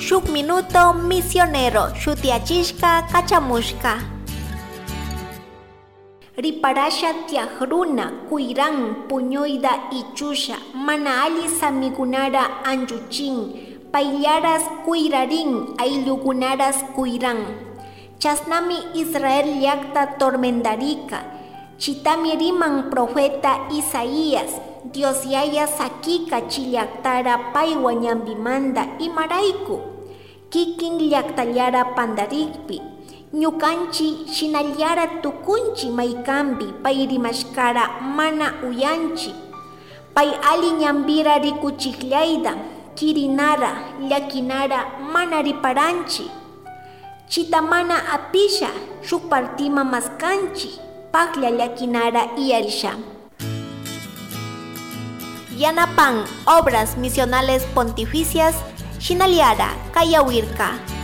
shuk minuto misionero shutiachishka kachamushka. Riparasha tiagruna kuiran puñuyda ichusha mana ali samikunara anjuchin payllaras kuirarin ayllukunaras kuiran. Chasnami Israel llaqta tormentarika chitami riman profeta Isaías Dios yaya sakika chillaqtara paywa ñambimanta imarayku kikin llaqtallara pandarikpi ñukanchi shinallara tukunchi maykampi pay rimashkara mana uyanchi pay ali ñambira rikuchiklayta kirinara llakinara mana riparanchi chita mana apisha shuk partima maskanchi paqlla llakinara iyarisha. Yanapan Obras Misionales Pontificias Shinaliara Kayawirka.